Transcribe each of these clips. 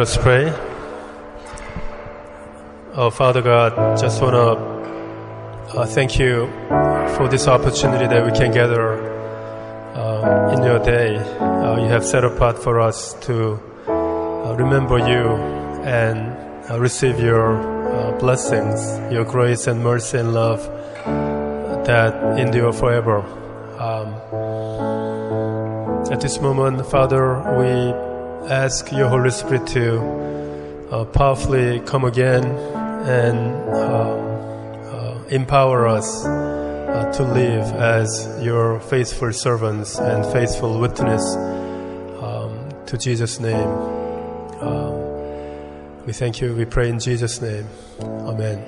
us pray. Father God, just want to thank you for this opportunity that we can gather in your day. You have set apart for us to remember you and receive your blessings, your grace and mercy and love that endure forever. At this moment, Father, we ask your Holy Spirit to powerfully come again and empower us to live as your faithful servants and faithful witness to Jesus' name. We thank you. We pray in Jesus' name. Amen.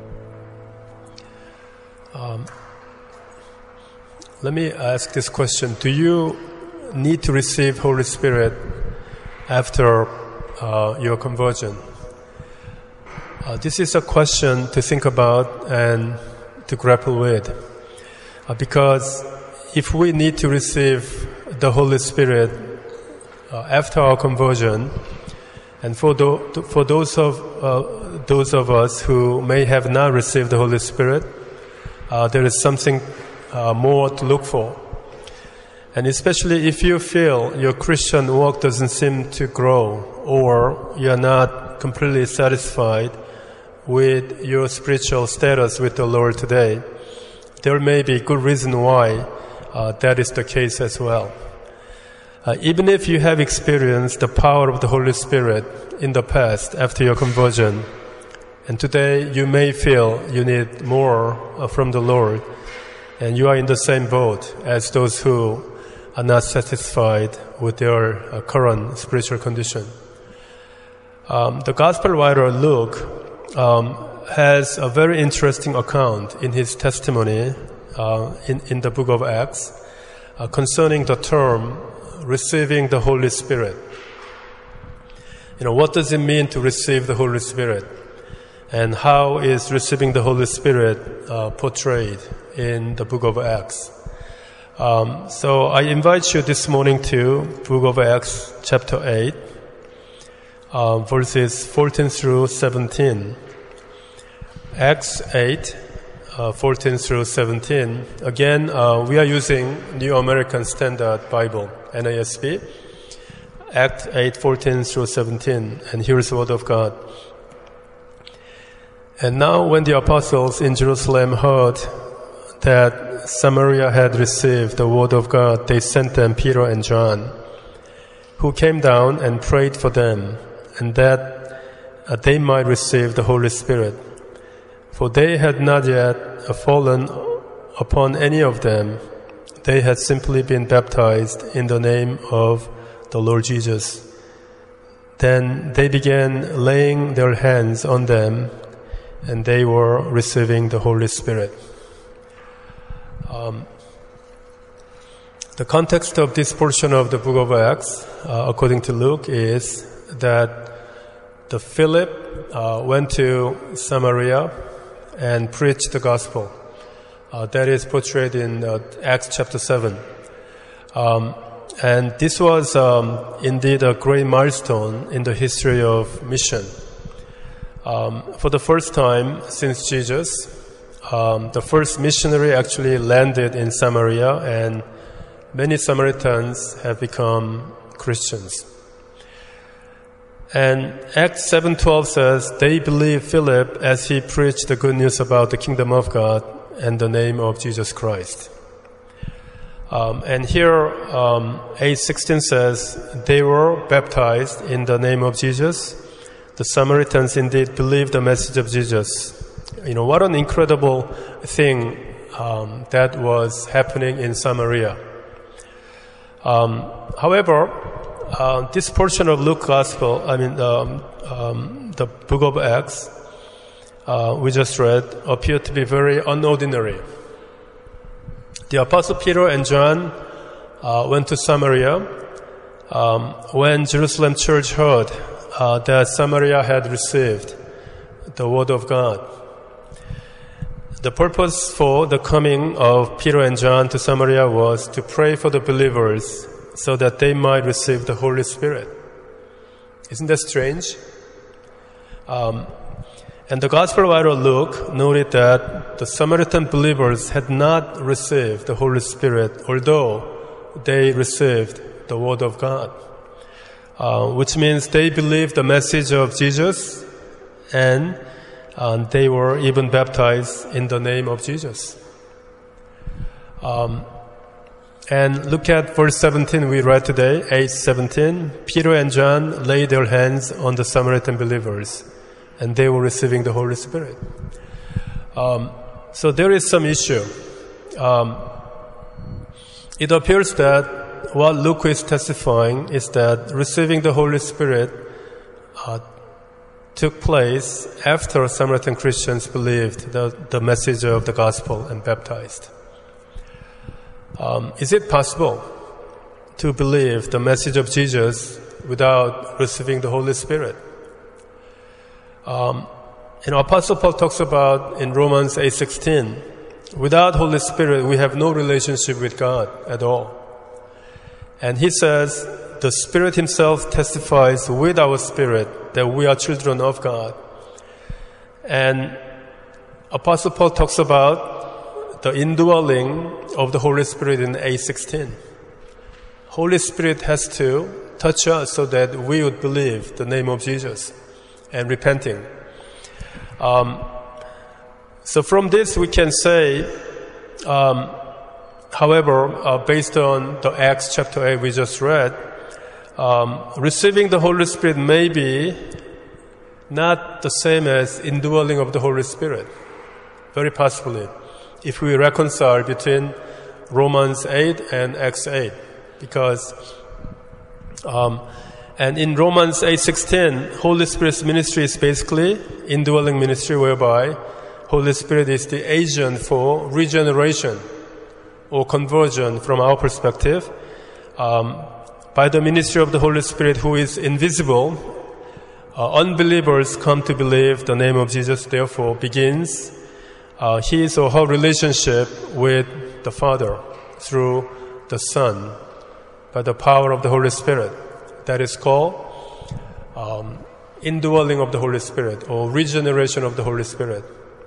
Let me ask this question. Do you need to receive Holy Spirit after your conversion? This is a question to think about and to grapple with. Because if we need to receive the Holy Spirit after our conversion, and for those of us who may have not received the Holy Spirit, there is something more to look for. And especially if you feel your Christian walk doesn't seem to grow, or you are not completely satisfied with your spiritual status with the Lord today, there may be good reason why that is the case as well. Even if you have experienced the power of the Holy Spirit in the past after your conversion, and today you may feel you need more from the Lord, and you are in the same boat as those who are not satisfied with their current spiritual condition. The Gospel writer Luke has a very interesting account in his testimony in the book of Acts concerning the term receiving the Holy Spirit. What does it mean to receive the Holy Spirit? And how is receiving the Holy Spirit portrayed in the book of Acts? So I invite you this morning to book of Acts chapter 8, verses 14 through 17. Acts 8, 14 through 17. Again, we are using New American Standard Bible, NASB. Acts 8, 14 through 17. And here is the word of God. And now when the apostles in Jerusalem heard that Samaria had received the word of God, they sent them Peter and John, who came down and prayed for them, and that they might receive the Holy Spirit. For they had not yet fallen upon any of them. They had simply been baptized in the name of the Lord Jesus. Then they began laying their hands on them, and they were receiving the Holy Spirit. The context of this portion of the book of Acts, according to Luke, is that Philip went to Samaria and preached the gospel. That is portrayed in Acts chapter 7. And this was indeed a great milestone in the history of mission. For the first time since Jesus, the first missionary actually landed in Samaria, and many Samaritans have become Christians. And Acts 7:12 says, they believed Philip as he preached the good news about the kingdom of God and the name of Jesus Christ. And here, 8:16 says, they were baptized in the name of Jesus. The Samaritans indeed believed the message of Jesus. What an incredible thing that was happening in Samaria. However, this portion of Luke's Gospel, the book of Acts, we just read, appeared to be very unordinary. The Apostle Peter and John went to Samaria when Jerusalem church heard that Samaria had received the word of God. The purpose for the coming of Peter and John to Samaria was to pray for the believers so that they might receive the Holy Spirit. Isn't that strange? And the Gospel writer Luke noted that the Samaritan believers had not received the Holy Spirit, although they received the Word of God, which means they believed the message of Jesus, and they were even baptized in the name of Jesus. And look at verse 17 we read today, 8:17. Peter and John laid their hands on the Samaritan believers, and they were receiving the Holy Spirit. So there is some issue. It appears that what Luke is testifying is that receiving the Holy Spirit took place after Samaritan Christians believed the message of the gospel and baptized. Is it possible to believe the message of Jesus without receiving the Holy Spirit? Apostle Paul talks about in Romans 8:16, without Holy Spirit we have no relationship with God at all. And he says, the Spirit himself testifies with our spirit that we are children of God. And Apostle Paul talks about the indwelling of the Holy Spirit in 8:16. Holy Spirit has to touch us so that we would believe the name of Jesus and repenting. So from this we can say, however, based on the Acts chapter 8 we just read, receiving the Holy Spirit may be not the same as indwelling of the Holy Spirit. Very possibly, if we reconcile between Romans 8 and Acts 8. Because, and in Romans 8:16, Holy Spirit's ministry is basically indwelling ministry, whereby Holy Spirit is the agent for regeneration or conversion from our perspective. By the ministry of the Holy Spirit, who is invisible, unbelievers come to believe the name of Jesus, therefore begins his or her relationship with the Father through the Son by the power of the Holy Spirit. That is called indwelling of the Holy Spirit or regeneration of the Holy Spirit.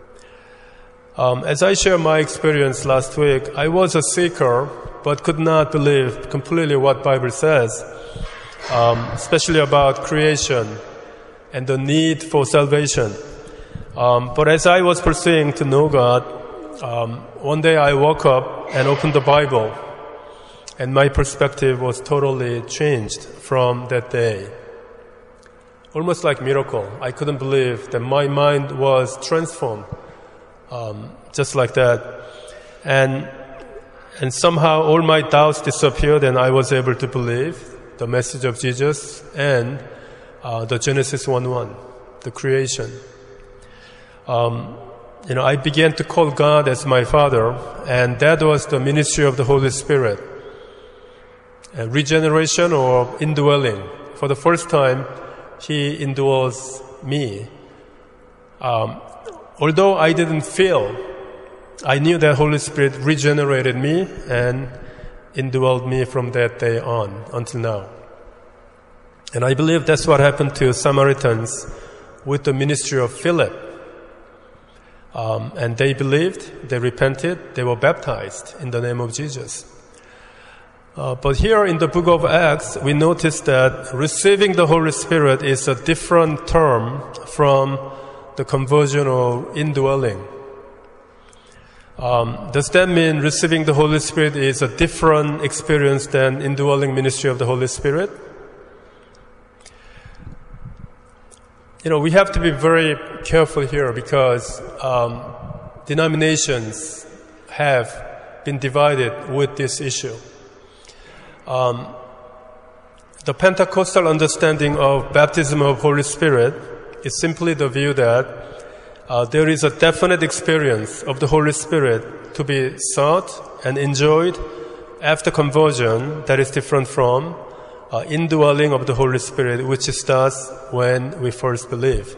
As I shared my experience last week, I was a seeker but could not believe completely what Bible says, especially about creation and the need for salvation. But as I was pursuing to know God, one day I woke up and opened the Bible, and my perspective was totally changed from that day. Almost like miracle. I couldn't believe that my mind was transformed, just like that. And somehow all my doubts disappeared, and I was able to believe the message of Jesus and the Genesis 1:1, the creation. I began to call God as my Father, and that was the ministry of the Holy Spirit. Regeneration or indwelling. For the first time, He indwells me. Although I didn't feel, I knew that Holy Spirit regenerated me and indwelled me from that day on until now. And I believe that's what happened to Samaritans with the ministry of Philip. And they believed, they repented, they were baptized in the name of Jesus. But here in the book of Acts, we notice that receiving the Holy Spirit is a different term from the conversion or indwelling. Does that mean receiving the Holy Spirit is a different experience than indwelling ministry of the Holy Spirit? We have to be very careful here because denominations have been divided with this issue. The Pentecostal understanding of baptism of Holy Spirit is simply the view that there is a definite experience of the Holy Spirit to be sought and enjoyed after conversion that is different from indwelling of the Holy Spirit, which starts when we first believe.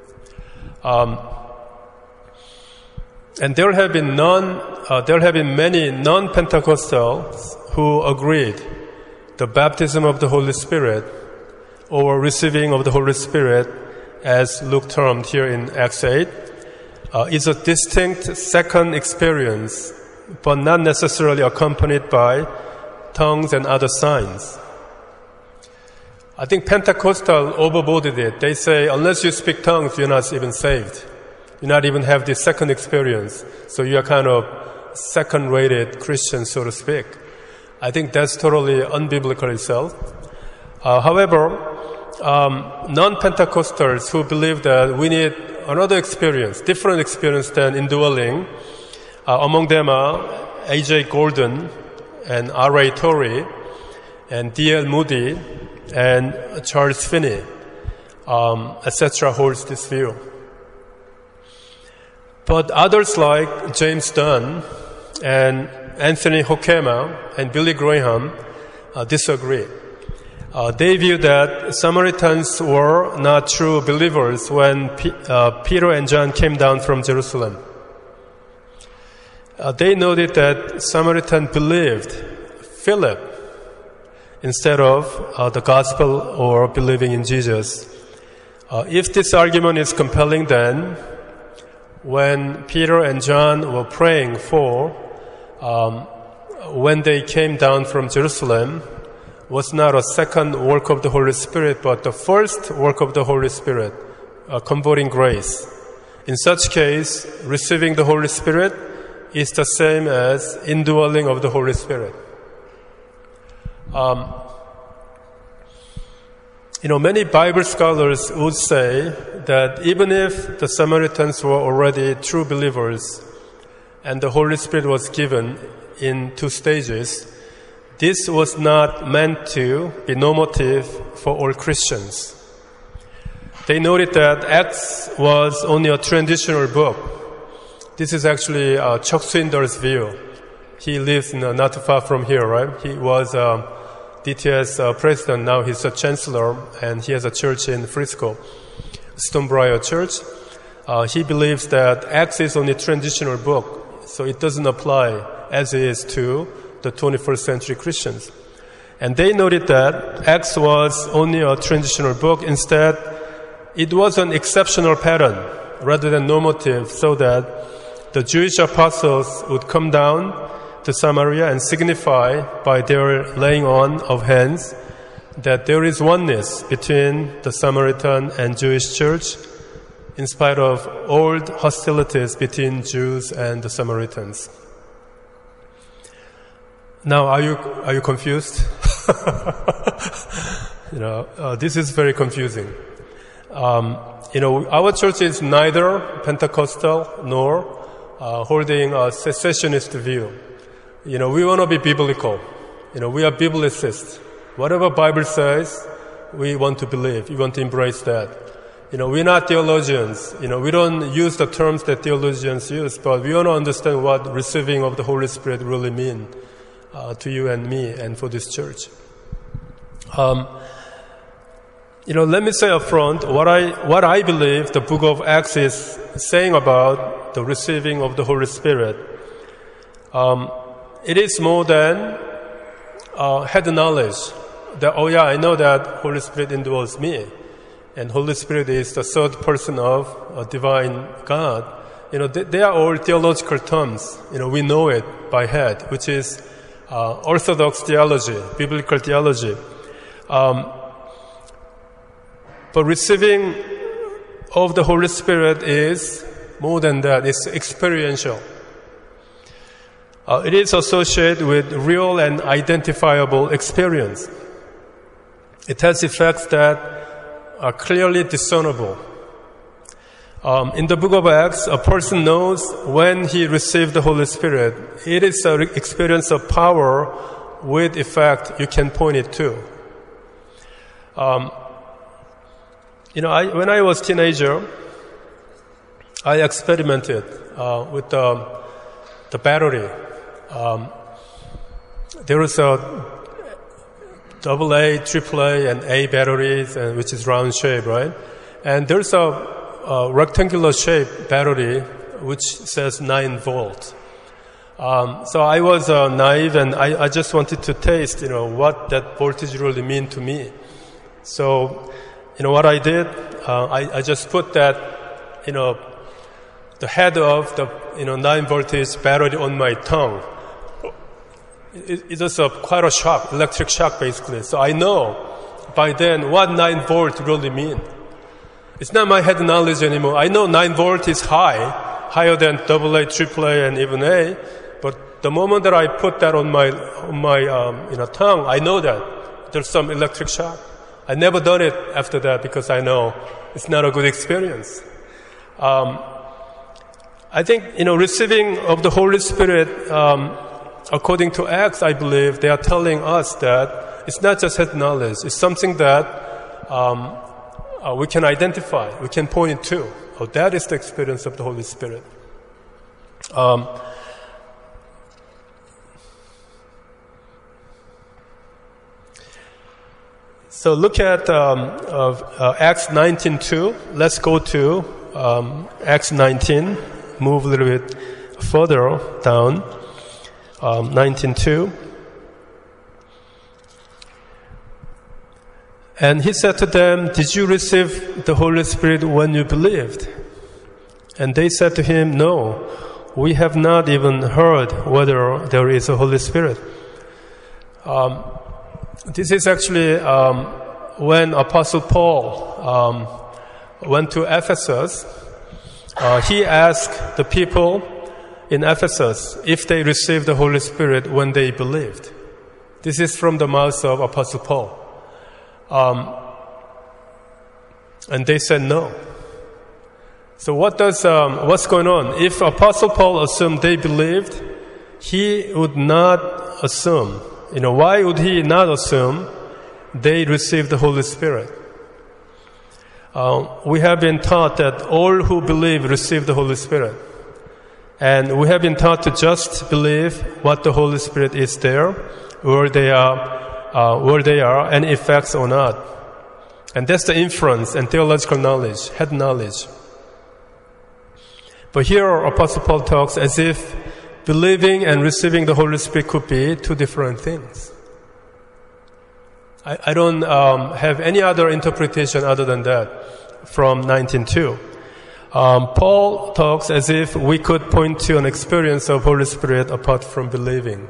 And there have been many non-Pentecostals who agreed the baptism of the Holy Spirit or receiving of the Holy Spirit, as Luke termed here in Acts 8, is a distinct second experience, but not necessarily accompanied by tongues and other signs. I think Pentecostal overboarded it. They say, unless you speak tongues, you're not even saved. You not even have this second experience. So you are kind of second-rated Christian, so to speak. I think that's totally unbiblical itself. However, non-Pentecostals who believe that we need another experience, different experience than indwelling, among them are A.J. Gordon and R.A. Torrey and D.L. Moody and Charles Finney, etc., holds this view. But others like James Dunn and Anthony Hoekema and Billy Graham disagree. They view that Samaritans were not true believers when Peter and John came down from Jerusalem. They noted that Samaritan believed Philip instead of the gospel or believing in Jesus. If this argument is compelling, then when Peter and John were praying for when they came down from Jerusalem was not a second work of the Holy Spirit, but the first work of the Holy Spirit, converting grace. In such case, receiving the Holy Spirit is the same as indwelling of the Holy Spirit. Many Bible scholars would say that even if the Samaritans were already true believers and the Holy Spirit was given in 2 stages, this was not meant to be normative for all Christians. They noted that Acts was only a transitional book. This is actually Chuck Swindoll's view. He lives not too far from here, right? He was DTS president, now he's a chancellor, and he has a church in Frisco, Stonebriar Church. He believes that Acts is only a transitional book, so it doesn't apply as is to the 21st century Christians. And they noted that Acts was only a transitional book. Instead, it was an exceptional pattern rather than normative, so that the Jewish apostles would come down to Samaria and signify by their laying on of hands that there is oneness between the Samaritan and Jewish church in spite of old hostilities between Jews and the Samaritans. Now, are you confused? This is very confusing. Our church is neither Pentecostal nor holding a cessationist view. We want to be biblical. We are biblicists. Whatever Bible says, we want to believe. We want to embrace that. We're not theologians. We don't use the terms that theologians use, but we want to understand what receiving of the Holy Spirit really means to you and me and for this church. Let me say up front what I believe the book of Acts is saying about the receiving of the Holy Spirit. It is more than head knowledge that, I know that Holy Spirit indwells me. And Holy Spirit is the third person of a divine God. They are all theological terms. We know it by head, which is Orthodox theology, biblical theology. But receiving of the Holy Spirit is more than that. It's experiential. It is associated with real and identifiable experience. It has effects that are clearly discernible. In the book of Acts, a person knows when he received the Holy Spirit. It is an experience of power with effect you can point it to. When I was a teenager, I experimented with the battery. There was a AA, AAA, and A batteries, which is round shape, right? And there's a rectangular shape battery which says 9 volt. So I was naive, and I just wanted to taste, what that voltage really mean to me. So, what I did, I just put that, the head of the, 9 voltage battery on my tongue. It was quite a shock, electric shock basically. So I know by then what 9 volt really mean. It's not my head knowledge anymore. I know 9 volt is higher than AA, AAA, and even A. But the moment that I put that on my tongue, I know that there's some electric shock. I never done it after that because I know it's not a good experience. I think, receiving of the Holy Spirit, according to Acts, I believe they are telling us that it's not just head knowledge. It's something that we can identify, we can point to. Oh, that is the experience of the Holy Spirit. So look at Acts 19:2. Let's go to Acts 19. Move a little bit further down. 19:2. And he said to them, "Did you receive the Holy Spirit when you believed?" And they said to him, "No, we have not even heard whether there is a Holy Spirit." This is actually when Apostle Paul went to Ephesus. He asked the people in Ephesus if they received the Holy Spirit when they believed. This is from the mouth of Apostle Paul. And they said no. So what's going on? If Apostle Paul assumed they believed, he would not assume. Why would he not assume they received the Holy Spirit? We have been taught that all who believe receive the Holy Spirit. And we have been taught to just believe what the Holy Spirit is there, where they are, any effects or not. And that's the inference and theological knowledge, head knowledge. But here Apostle Paul talks as if believing and receiving the Holy Spirit could be two different things. I don't have any other interpretation other than that from 19:2. Paul talks as if we could point to an experience of Holy Spirit apart from believing.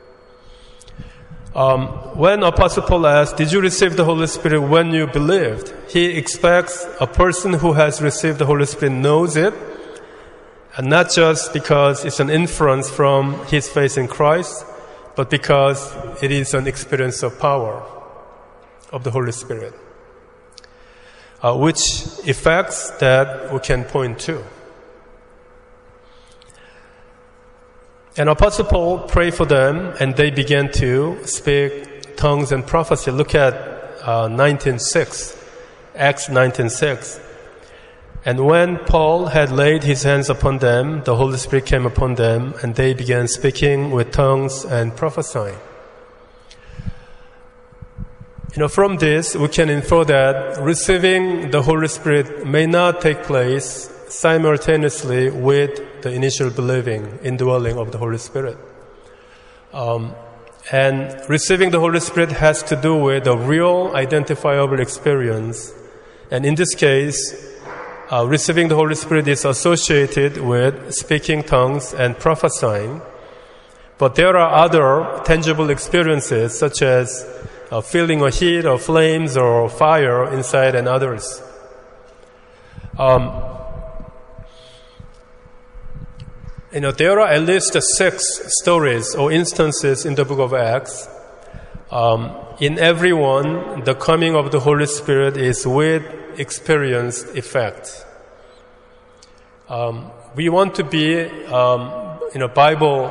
When Apostle Paul asks, "Did you receive the Holy Spirit when you believed?" he expects a person who has received the Holy Spirit knows it, and not just because it's an inference from his faith in Christ, but because it is an experience of power of the Holy Spirit, which effects that we can point to. And Apostle Paul prayed for them, and they began to speak tongues and prophecy. Look at 19:6, Acts 19:6. And when Paul had laid his hands upon them, the Holy Spirit came upon them, and they began speaking with tongues and prophesying. From this, we can infer that receiving the Holy Spirit may not take place simultaneously with the initial believing, indwelling of the Holy Spirit. And receiving the Holy Spirit has to do with a real identifiable experience. And in this case, receiving the Holy Spirit is associated with speaking tongues and prophesying. But there are other tangible experiences, such as feeling a heat or flames or fire inside and others. There are at least 6 stories or instances in the book of Acts. In every one, the coming of the Holy Spirit is with experienced effect. We want to be, Bible,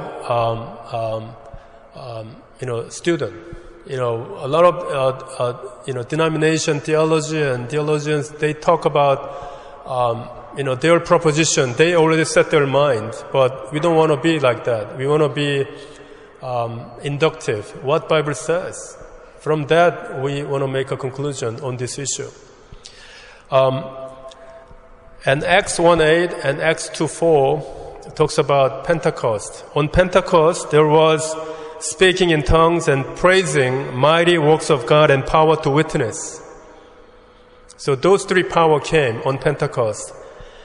student. A lot of, denomination theology and theologians, they talk about, their proposition. They already set their mind, but we don't want to be like that. We want to be inductive. What Bible says. From that, we want to make a conclusion on this issue. And Acts 1:8 and Acts 2:4 talks about Pentecost. On Pentecost, there was speaking in tongues and praising, mighty works of God and power to witness. So those three power came on Pentecost.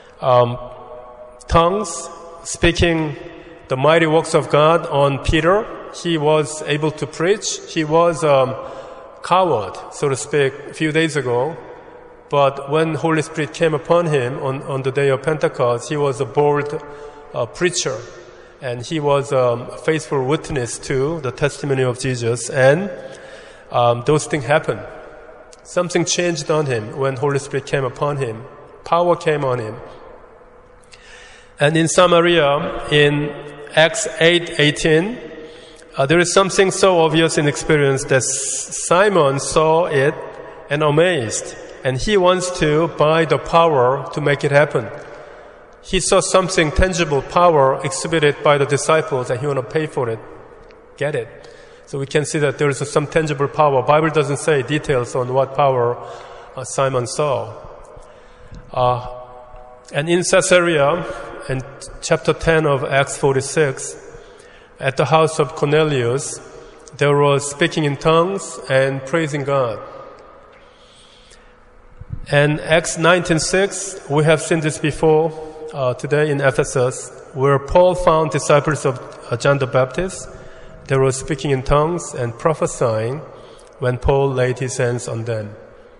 Tongues, speaking the mighty works of God on Peter. He was able to preach. He was coward, so to speak, a few days ago. But when Holy Spirit came upon him on the day of Pentecost, he was a bold preacher. And he was a faithful witness to the testimony of Jesus. And those things happened. Something changed on him when Holy Spirit came upon him. Power came on him. And in Samaria, in Acts 8:18, there is something so obvious in experience that Simon saw it and amazed. And he wants to buy the power to make it happen. He saw something tangible, power exhibited by the disciples, and he want to pay for it, get it. So we can see that there is some tangible power. Bible doesn't say details on what power Simon saw. And in Caesarea, in chapter 10 of Acts 46, at the house of Cornelius, there was speaking in tongues and praising God. And Acts 19:6, we have seen this before today in Ephesus, where Paul found disciples of John the Baptist. They were speaking in tongues and prophesying when Paul laid his hands on them.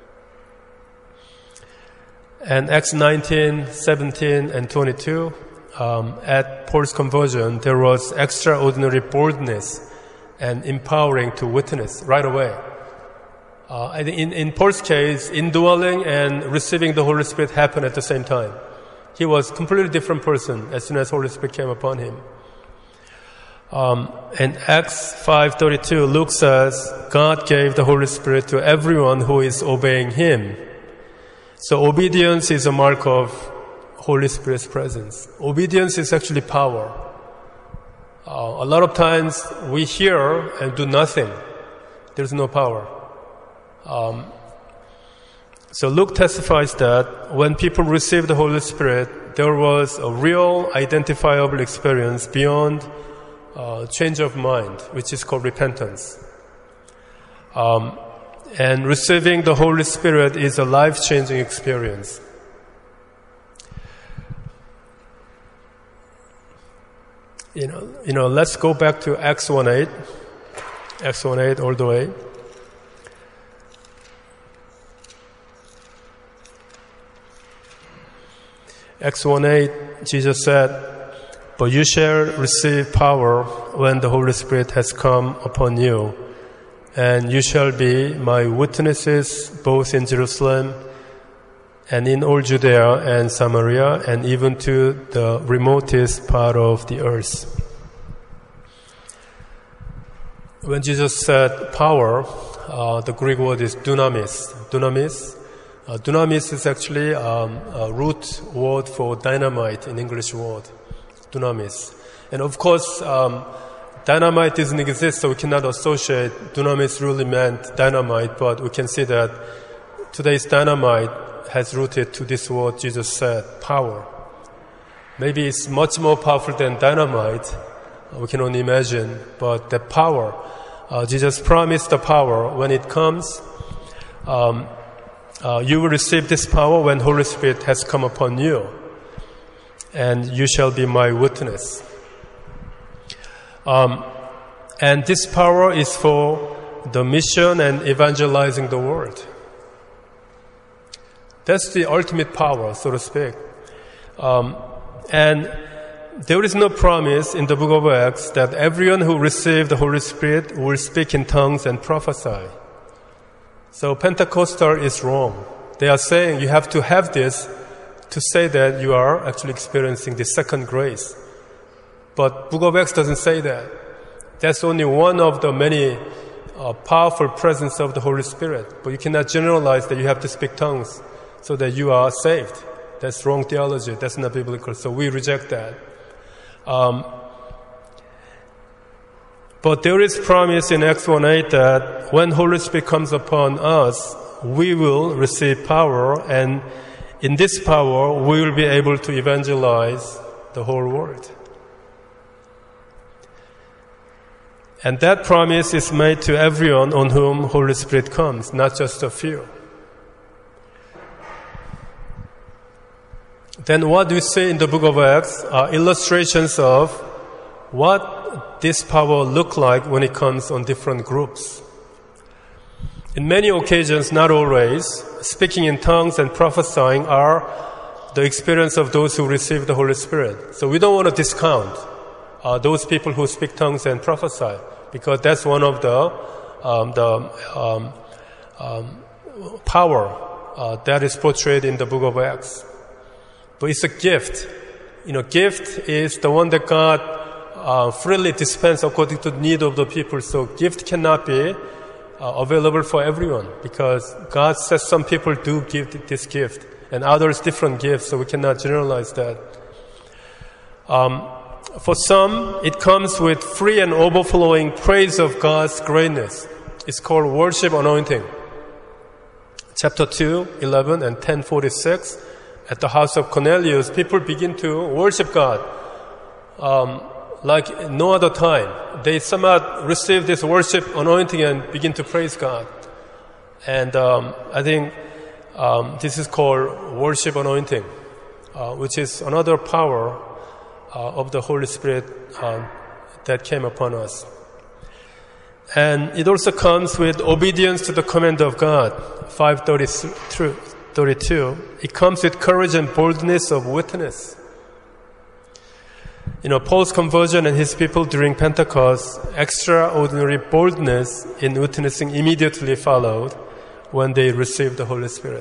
And Acts 19:17 and 22, at Paul's conversion, there was extraordinary boldness and empowering to witness right away. In Paul's case, indwelling and receiving the Holy Spirit happened at the same time. He was a completely different person as soon as Holy Spirit came upon him. In Acts 5:32, Luke says, God gave the Holy Spirit to everyone who is obeying Him. So obedience is a mark of Holy Spirit's presence. Obedience is actually power. A lot of times we hear and do nothing. There's no power. So Luke testifies that when people received the Holy Spirit, there was a real identifiable experience beyond change of mind, which is called repentance. And receiving the Holy Spirit is a life-changing experience. You know, let's go back to Acts 1:8. Acts 1:8 all the way. Acts 1:8, Jesus said, but you shall receive power when the Holy Spirit has come upon you, and you shall be my witnesses both in Jerusalem and in all Judea and Samaria and even to the remotest part of the earth. When Jesus said power, the Greek word is dunamis. Dunamis is actually a root word for dynamite in English word. Dunamis. And of course, dynamite doesn't exist, so we cannot associate dunamis really meant dynamite, but we can see that today's dynamite has rooted to this word Jesus said, power. Maybe it's much more powerful than dynamite. We can only imagine, but the power, Jesus promised the power when it comes. You will receive this power when Holy Spirit has come upon you, and you shall be my witness. And this power is for the mission and evangelizing the world. That's the ultimate power, so to speak. And there is no promise in the book of Acts that everyone who received the Holy Spirit will speak in tongues and prophesy. So Pentecostal is wrong. They are saying you have to have this to say that you are actually experiencing the second grace. But book of Acts doesn't say that. That's only one of the many powerful presence of the Holy Spirit. But you cannot generalize that you have to speak tongues so that you are saved. That's wrong theology. That's not biblical. So we reject that. But there is promise in Acts 1:8 that when Holy Spirit comes upon us, we will receive power, and in this power, we will be able to evangelize the whole world. And that promise is made to everyone on whom Holy Spirit comes, not just a few. then what we see in the book of Acts are illustrations of what this power look like when it comes on different groups. In many occasions, not always, speaking in tongues and prophesying are the experience of those who receive the Holy Spirit. So we don't want to discount those people who speak tongues and prophesy, because that's one of the power that is portrayed in the book of Acts. But it's a gift. Gift is the one that God freely dispense according to the need of the people. So gift cannot be available for everyone, because God says some people do give this gift and others different gifts, so we cannot generalize that. For some, it comes with free and overflowing praise of God's greatness. It's called worship anointing. Chapter 2, 11 and 10:46, at the house of Cornelius, people begin to worship God like no other time. They somehow receive this worship anointing and begin to praise God. And I think this is called worship anointing, which is another power of the Holy Spirit that came upon us. And it also comes with obedience to the command of God, 5:32. It comes with courage and boldness of witness. Paul's conversion and his people during Pentecost, extraordinary boldness in witnessing immediately followed when they received the Holy Spirit.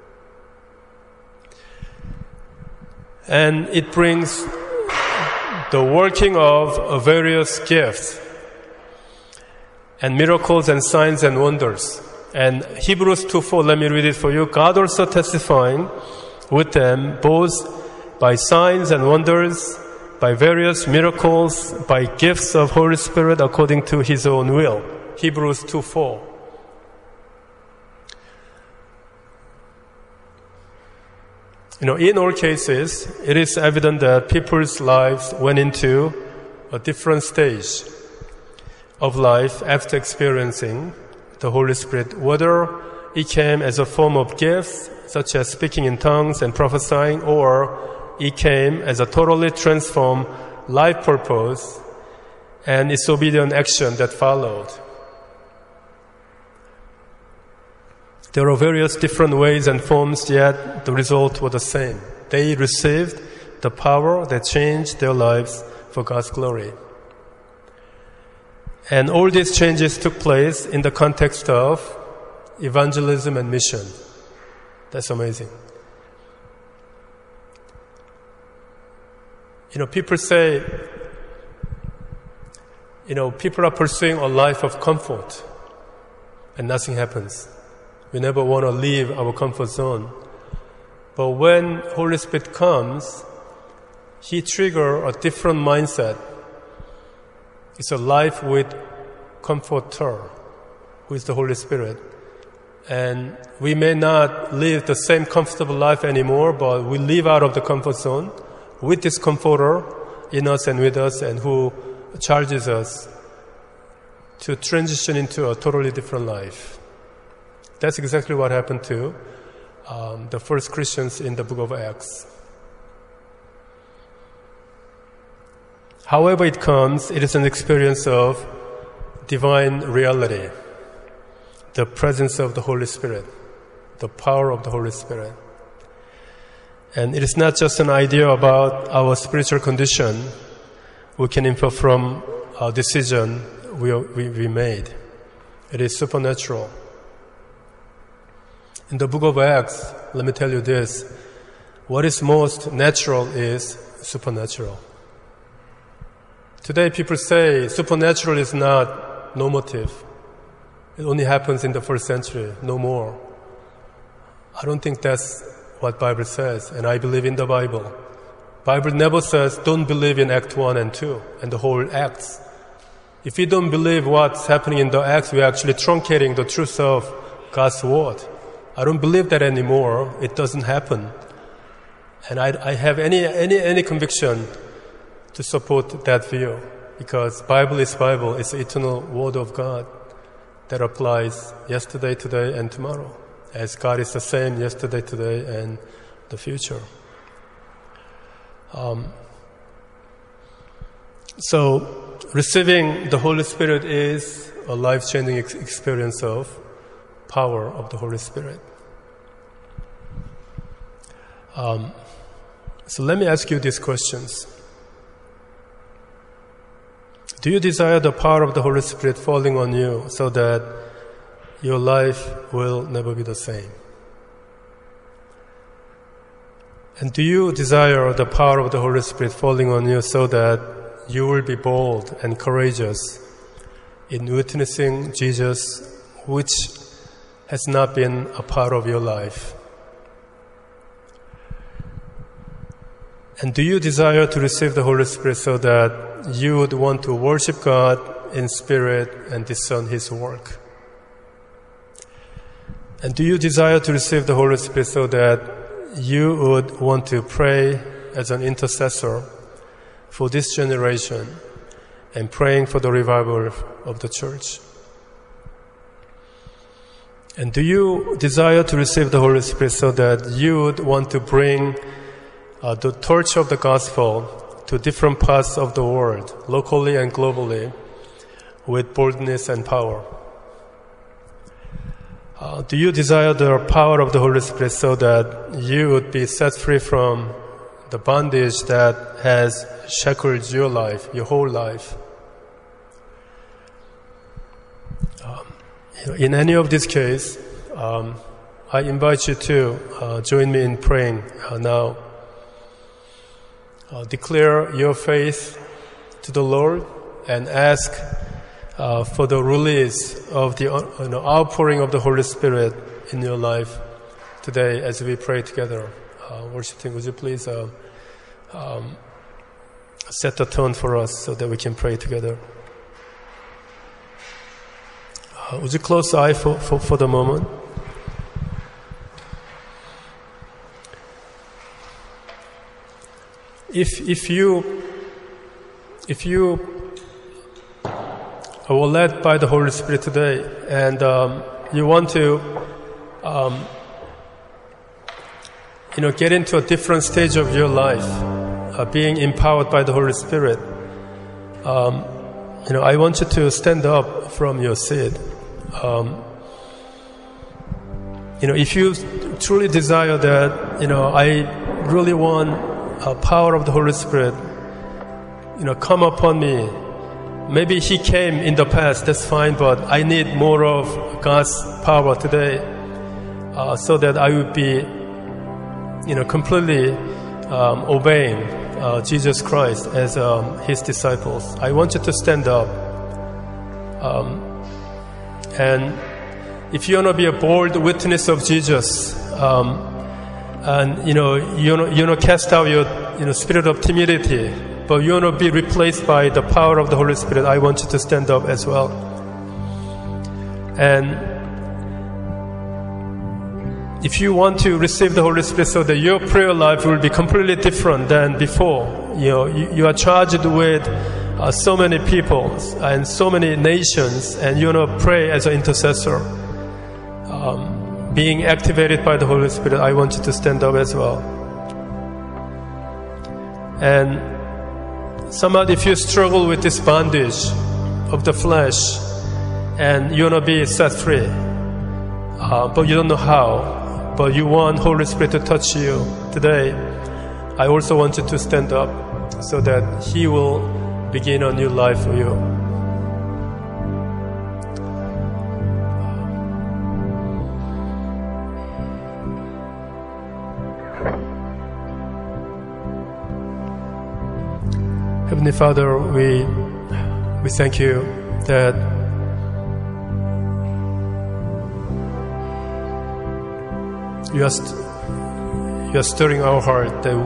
And it brings the working of various gifts and miracles and signs and wonders. And Hebrews 2:4, let me read it for you. God also testifying with them both by signs and wonders, by various miracles, by gifts of Holy Spirit according to His own will. Hebrews 2:4. In all cases, it is evident that people's lives went into a different stage of life after experiencing the Holy Spirit, whether it came as a form of gifts, such as speaking in tongues and prophesying, or it came as a totally transformed life purpose and its obedient action that followed. There are various different ways and forms, yet the result was the same. They received the power that changed their lives for God's glory. And all these changes took place in the context of evangelism and mission. That's amazing. People say, people are pursuing a life of comfort and nothing happens. We never want to leave our comfort zone. But when Holy Spirit comes, He triggers a different mindset. It's a life with Comforter, who is the Holy Spirit. And we may not live the same comfortable life anymore, but we live out of the comfort zone with this Comforter in us and with us, and who charges us to transition into a totally different life. That's exactly what happened to the first Christians in the book of Acts. However it comes, it is an experience of divine reality, the presence of the Holy Spirit, the power of the Holy Spirit. And it is not just an idea about our spiritual condition we can infer from our decision we made. It is supernatural. In the book of Acts, let me tell you this, what is most natural is supernatural. Today people say supernatural is not normative. It only happens in the first century, no more. I don't think that's what Bible says, and I believe in the Bible. Bible never says don't believe in Act 1 and 2 and the whole Acts. If we don't believe what's happening in the Acts, we're actually truncating the truth of God's Word. I don't believe that anymore. It doesn't happen. And I have any conviction to support that view, because Bible is Bible. It's the eternal Word of God that applies yesterday, today, and tomorrow, as God is the same yesterday, today, and the future. So receiving the Holy Spirit is a life-changing experience of power of the Holy Spirit. So let me ask you these questions. Do you desire the power of the Holy Spirit falling on you so that your life will never be the same? And do you desire the power of the Holy Spirit falling on you so that you will be bold and courageous in witnessing Jesus, which has not been a part of your life? And do you desire to receive the Holy Spirit so that you would want to worship God in spirit and discern His work? And do you desire to receive the Holy Spirit so that you would want to pray as an intercessor for this generation and praying for the revival of the church? And do you desire to receive the Holy Spirit so that you would want to bring the torch of the gospel to different parts of the world, locally and globally, with boldness and power? Do you desire the power of the Holy Spirit so that you would be set free from the bondage that has shackled your life, your whole life? In any of these cases, I invite you to join me in praying now. Declare your faith to the Lord and ask for the release of the outpouring of the Holy Spirit in your life today as we pray together. Worship team, would you please set the tone for us so that we can pray together? Would you close the eye for the moment? If you were led by the Holy Spirit today and you want to get into a different stage of your life, being empowered by the Holy Spirit, I want you to stand up from your seat. If you truly desire that, I really want power of the Holy Spirit, come upon me. Maybe He came in the past, that's fine, but I need more of God's power today, so that I would be, completely obeying Jesus Christ as His disciples. I want you to stand up. And if you want to be a bold witness of Jesus, and you cast out your spirit of timidity, but you want to be replaced by the power of the Holy Spirit, I want you to stand up as well. And if you want to receive the Holy Spirit so that your prayer life will be completely different than before, you are charged with so many people and so many nations, and you want to pray as an intercessor, being activated by the Holy Spirit, I want you to stand up as well. And somebody, if you struggle with this bondage of the flesh and you want to be set free, but you don't know how, but you want Holy Spirit to touch you today, I also want you to stand up so that He will begin a new life for you. Heavenly Father, we thank you that you are stirring our heart, that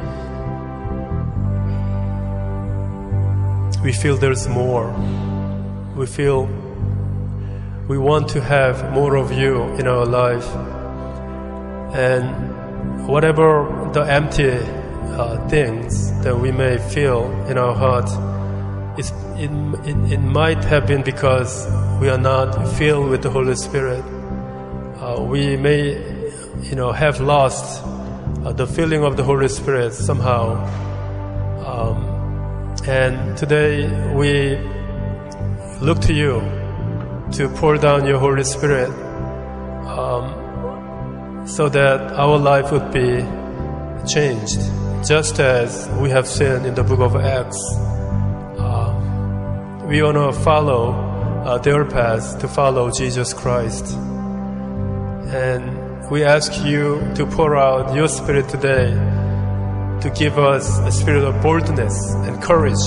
we feel there's more. We feel we want to have more of you in our life, and whatever the empty things that we may feel in our heart, it might have been because we are not filled with the Holy Spirit. We may, have lost the feeling of the Holy Spirit somehow, And today we look to you to pour down your Holy Spirit so that our life would be changed, just as we have seen in the book of Acts. We want to follow their path, to follow Jesus Christ. And we ask you to pour out your Spirit today to give us a spirit of boldness and courage.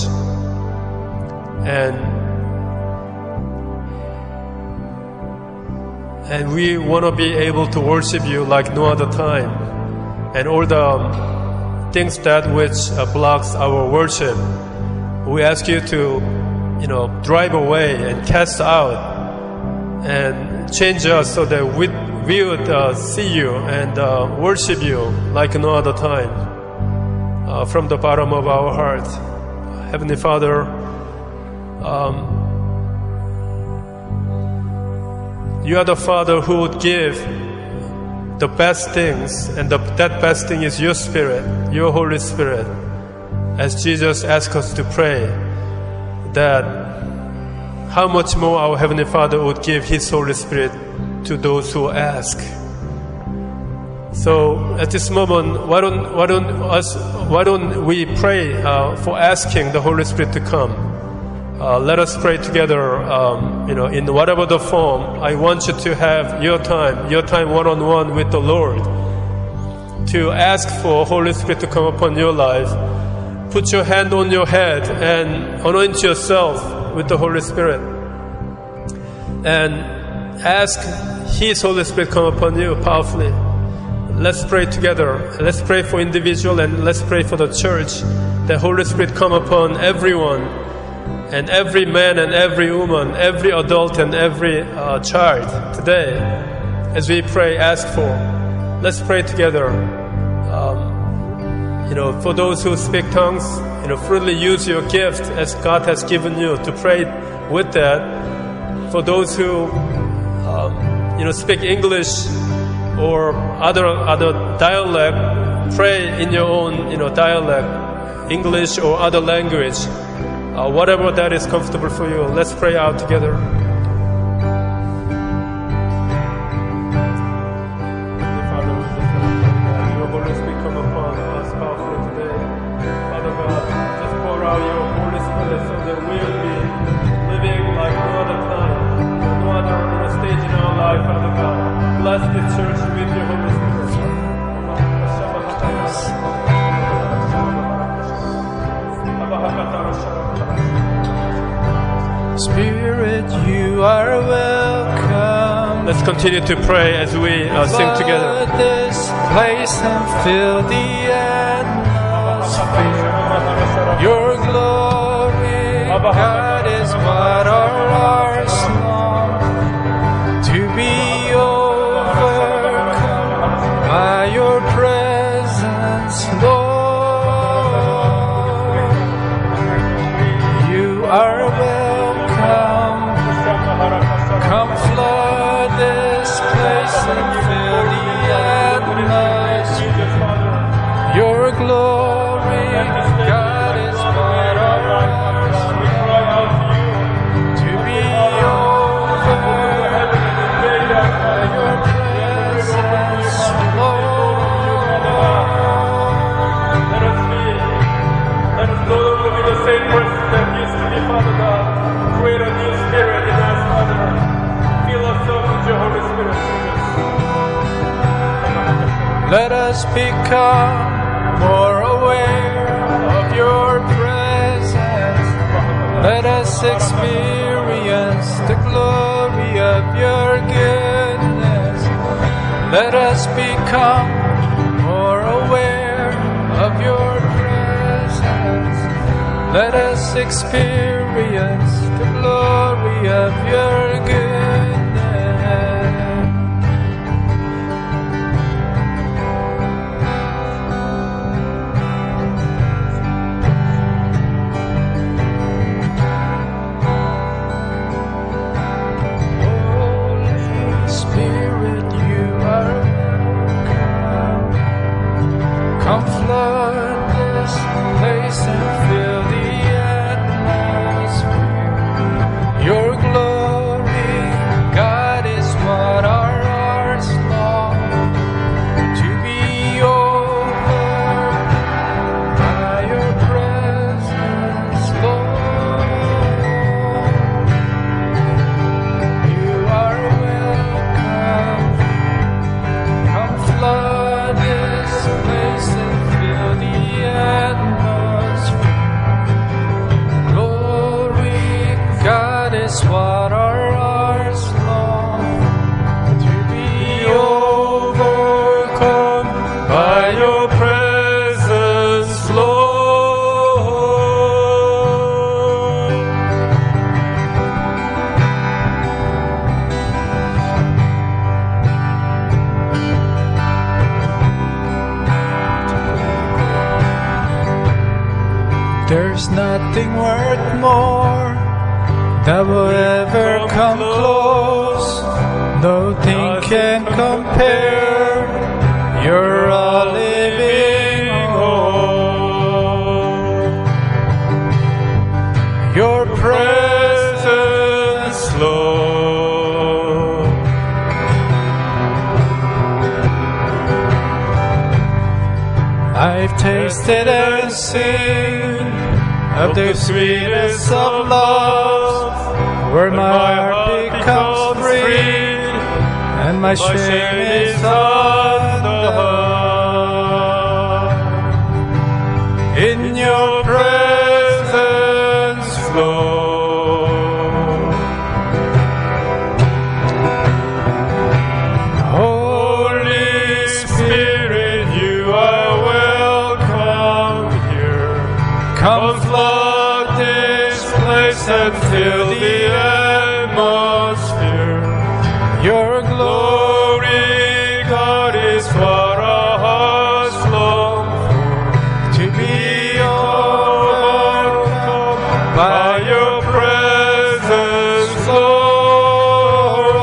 And we want to be able to worship you like no other time. And all the things that which blocks our worship, we ask you to, drive away and cast out and change us so that we would see you and worship you like no other time. From the bottom of our heart. Heavenly Father, you are the Father who would give the best things, and that best thing is your Spirit, your Holy Spirit. As Jesus asked us to pray, that how much more our Heavenly Father would give His Holy Spirit to those who ask. So at this moment, why don't we pray for asking the Holy Spirit to come? Let us pray together. In whatever the form. I want you to have your time one-on-one with the Lord, to ask for Holy Spirit to come upon your life. Put your hand on your head and anoint yourself with the Holy Spirit, and ask His Holy Spirit come upon you powerfully. Let's pray together. Let's pray for individual, and let's pray for the church. The Holy Spirit come upon everyone, and every man and every woman, every adult and every child today. As we pray, ask for. Let's pray together. For those who speak tongues, freely use your gift as God has given you to pray with that. For those who, speak English or other dialect, pray in your own, dialect, English or other language, whatever that is comfortable for you. Let's pray out together. Your Holy Spirit come upon us powerfully today. Father God, just pour out your Holy Spirit so that we'll be living like no other time, no other stage in our life, Father God. Bless the church with your Holy Spirit. Spirit, you are welcome. Let's continue to pray as we sing together. Flood this place and fill the atmosphere. Your glory, God, is what our hearts long to be overcome by your presence, Lord. You are welcome. Come flood this place and fill the atmosphere. Your glory, God, is what our hearts long to be overcome by your presence, Lord. Let us no longer be the same person that used to be, Father God. Create a new spirit in us, Father. Fill us up with your Holy Spirit, Jesus. Let us become more aware of your presence. Let us experience the glory of your goodness. Let us become more aware of your presence. Let us experience the glory of your goodness. Holy Spirit, you are welcome. Come flood this place and There's nothing worth more that will ever come close. Nothing can compare. You're a living hope. Your presence, Lord. I've tasted and seen of the sweetness of love, where my heart becomes free and my shame is undone. In your presence, Lord. Holy Spirit, you are welcome here. Come flood this place and fill the atmosphere. Your glory, God, is what our hearts long for. To be overcome by your presence, Lord.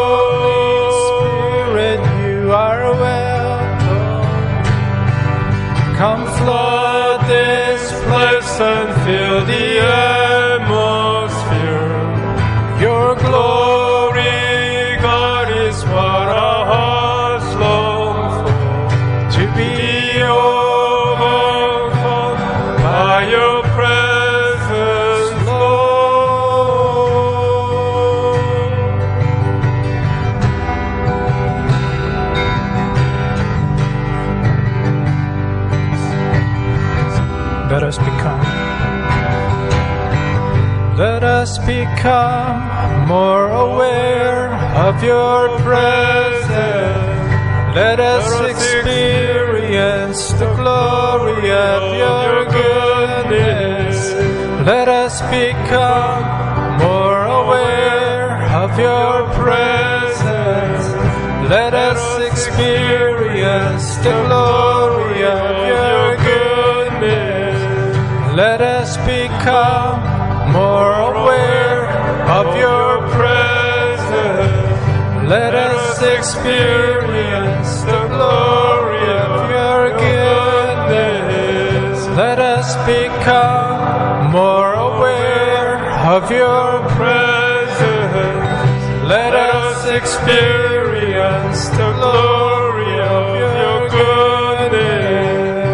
Spirit, you are welcome. Come flood this place and fill the atmosphere. Your glory, God, is what our hearts long for. To be overcome by your presence, Lord. Let us become more aware of your presence. Let us experience the glory of your goodness. Let us become more aware of your presence. Let us experience the glory of your goodness. Let us become more aware of your presence. Let us experience the glory of your goodness. Let us become more aware of your presence. Let us experience the glory of your goodness.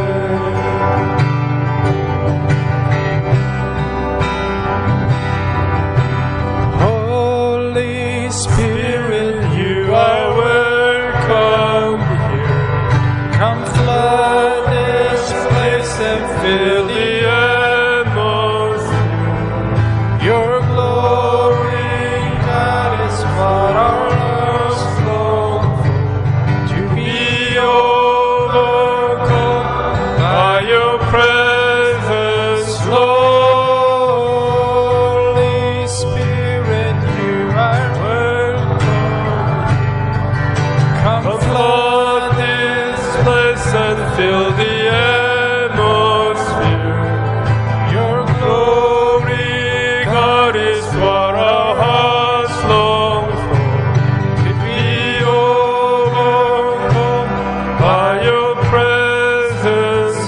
Spirit, you are welcome here. Come flood this place and fill the atmosphere. Your glory, that is what our hearts long for. To be overcome by your presence, Lord. Holy Spirit, you are come flood this place and fill the atmosphere. Your glory, God, is what our hearts long for. To be overcome by your presence,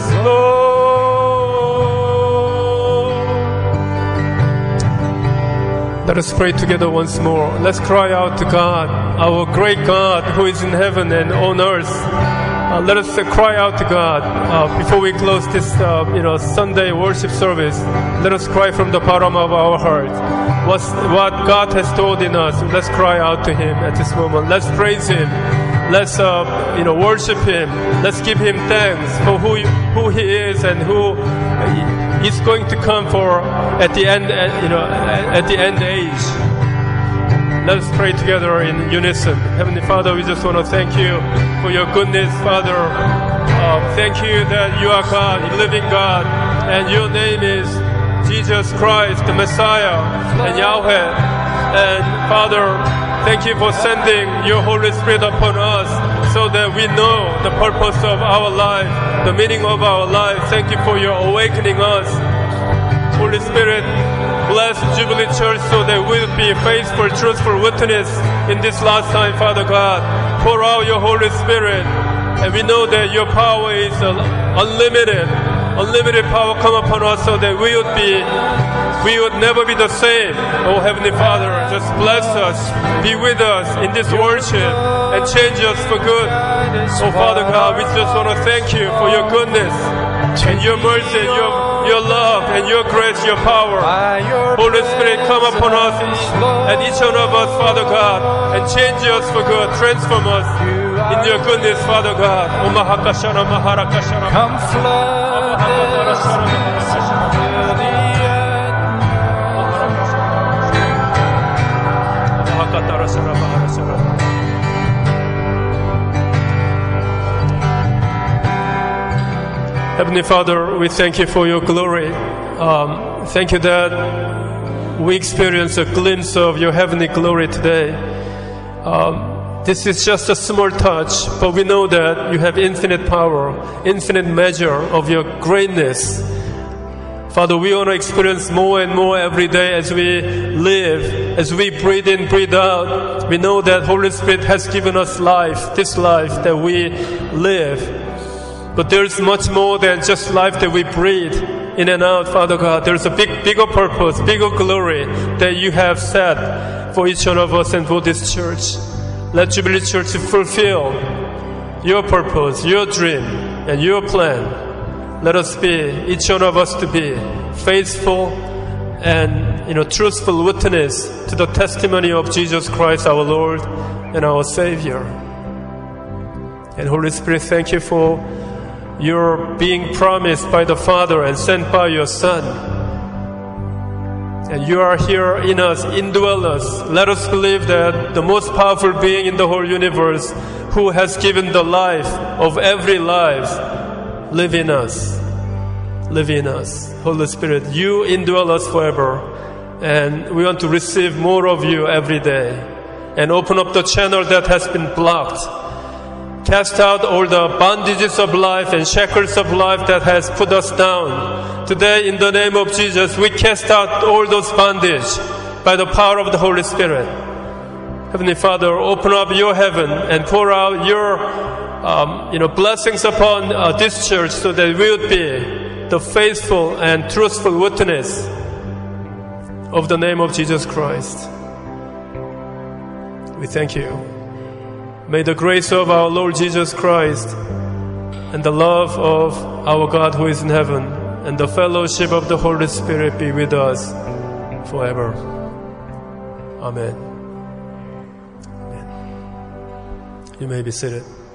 Lord. Let us pray together once more. Let's cry out to God, our great God who is in heaven and on earth. Let us cry out to God before we close this Sunday worship service. Let us cry from the bottom of our heart what God has told in us. Let's cry out to Him at this moment. Let's praise Him. Let's worship Him. Let's give Him thanks for who He is and who He's going to come for at the end at the end age. Let us pray together in unison. Heavenly Father, we just want to thank you for your goodness, Father. Thank you that you are God, living God, and your name is Jesus Christ, the Messiah, and Yahweh. And Father, thank you for sending your Holy Spirit upon us so that we know the purpose of our life, the meaning of our life. Thank you for your awakening us Holy Spirit, bless Jubilee Church so that we'll be faithful, truthful witness in this last time, Father God. Pour out your Holy Spirit. And we know that your power is unlimited. Unlimited power come upon us so that we would never be the same. Oh Heavenly Father, just bless us, be with us in this worship and change us for good. Oh Father God, we just want to thank you for your goodness and your mercy and your love and your grace, your power. Holy Spirit, come upon us and each one of us, Father God, and change us for good, transform us in your goodness, Father God. Come flood this Heavenly Father, we thank you for your glory. Thank you that we experience a glimpse of your heavenly glory today. This is just a small touch, but we know that you have infinite power, infinite measure of your greatness. Father, we want to experience more and more every day as we live, as we breathe in, breathe out. We know that Holy Spirit has given us life, this life that we live. But there's much more than just life that we breathe in and out, Father God. There's a bigger purpose, bigger glory that you have set for each one of us and for this church. Let Jubilee Church fulfill your purpose, your dream, and your plan. Let us be, each one of us to be faithful and truthful witness to the testimony of Jesus Christ, our Lord and our Savior. And Holy Spirit, thank you for your being promised by the Father and sent by your Son. And you are here in us, indwell us. Let us believe that the most powerful being in the whole universe, who has given the life of every life, live in us. Live in us. Holy Spirit, you indwell us forever. And we want to receive more of you every day. And open up the channel that has been blocked. Cast out all the bondages of life and shackles of life that has put us down. Today, in the name of Jesus, we cast out all those bondages by the power of the Holy Spirit. Heavenly Father, open up your heaven and pour out your blessings upon this church so that we would be the faithful and truthful witness of the name of Jesus Christ. We thank you. May the grace of our Lord Jesus Christ and the love of our God who is in heaven and the fellowship of the Holy Spirit be with us forever. Amen. Amen. You may be seated.